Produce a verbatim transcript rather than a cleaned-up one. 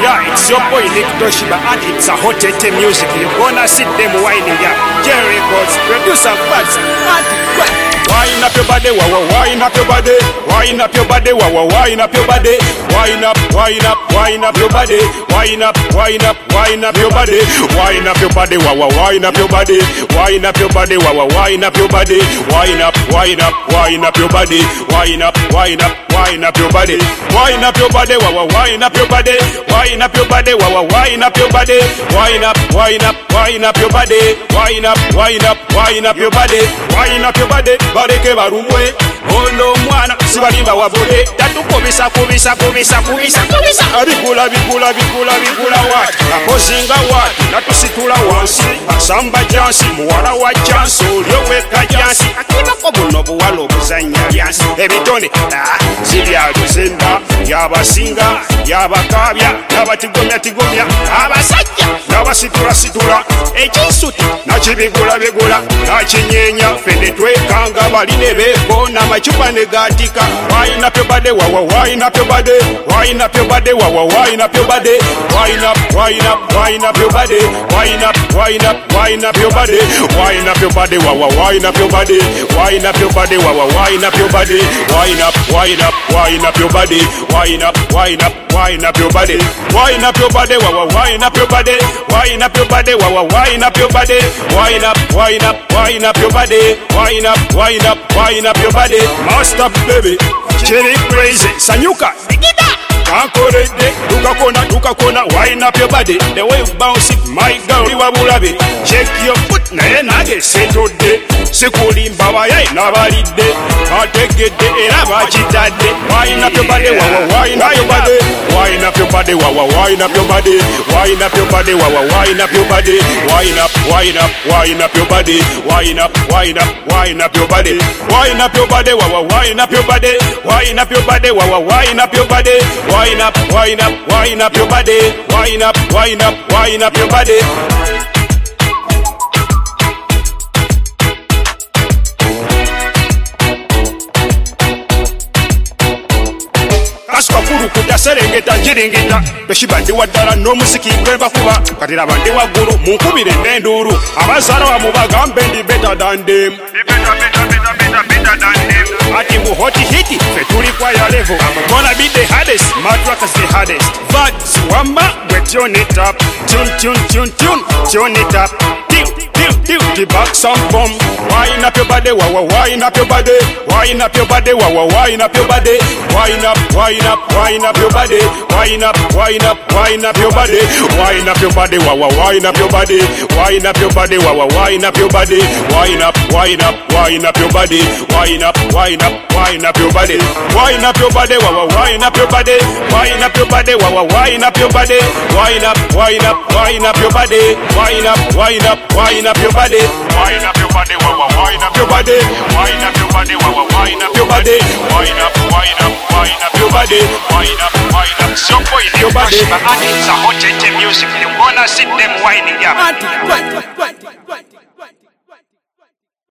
Yeah, it's your boy Nick Toshiba and it's a hot eighty music. You're gonna see them winding up. J Records, producer Fats, and wind up your body, wah wah, wind up your body, wind up your body, wah wah, wind up your body, wind up, wind up, wind up your body, wind up, wind up, wind up your body, wind up your body, wah wah, wind up your body, wind up your body, wah wah, wind up your body, wind up, wind up, wind up your body, wind up, wind up, wind up your body, wind up your body, wah wah, wind up your body, wind up your body, wah wah, wind up your body, wind up, wind up, wind up your body, wind up, wind up, wind up your body, wind up your body. Bareke barumwe ono mwana sibalimba wabode tatukubisa kubisa kubisa kubisa kubisa abikula bikula bikula bikula wat akozinga wat natusitula wansi asamba jansi muwala wa jansi oliyoweka jansi akibako buno buwala obuzanya byansi ebitone zibyaluzenda yabasinga yabakabya nabatigomya tigomya abasajja nabasitula situla ekinsuti nakibigula bigula nakinyenya fene twekanga baline beko namachupa negatika. Wind up your body, wah wah, wind up your body, wind up your body, wah wah, wind up your body, wind up, wind up, wind up your body, wind up, wind up, wind up your body, wind up your body, wah wah, wind up your body, wind up your body, wah wah, wind up your body, wind up, wind up, wind up your body, wind up, wind up, wind up your body, wind up your body, wah wah, wind up your body, wind up your body, wah wah, wind up your body, wind up, wind up, wind up your body, wind up, wind up, wind up your body, master baby, chili crazy, sanyuka, digida. Kankorede, duka kona, duka kona, wind up your body. The way you bounce it, my girl, you wabulabe. Shake your foot, na ye nage, settle de. Sekuli mbaba ye, nabalide. Kategede, era bachitade. Wind up your body, wah wah, wind up your body. Wind up your body, wah wah, wind up your body. Wind up your body, wah wah, wind up your body. Wind up, wind up, wind up your body. Wind up, wind up, wind up your body. Wind up your body, wah wah, wind up your body. Wind up your body, wah wah, wind up your body. Wind up, wind up, wind up your body. Wind up, wind up, wind up your body. Kaswa kuru kuta serengeta jiringita Toshiba ndi wadala no musiki kweba kuba katira bandi waguru munkubire n'enduru abazara wa mubagambe ndi better than them better better better better better than them ati mu hot hit fe tuli kwa ya level I'm gonna be the hardest my track is the hardest but wamba we tune it up tune tune tune tune tune it up the back some bomb. Wind up your body, wah wah, wind up your body, wind up your body, wah wah, wind up your body, wind up, wind up, wind up your body, wind up, wind up, wind up your body, wind up your body, wah wah, wind up your body, wind up your body, wah wah, wind up your body, wind up, wind up, wind up your body, wind up, wind up, wind up your body, wind up your body, wah wah, wind up your body, wind up your body, wah wah, wind up your body, wind up, wind up, wind up your body, wind up, wind up, wind up your body. Wind up your body, wah wah, wind up your body. Wind up your body, wah wah, wind up your body. Wind up, wind up, wind up your body. Wind up, wind up, so boy, your body. And it's a hot music. You wanna see them winding up.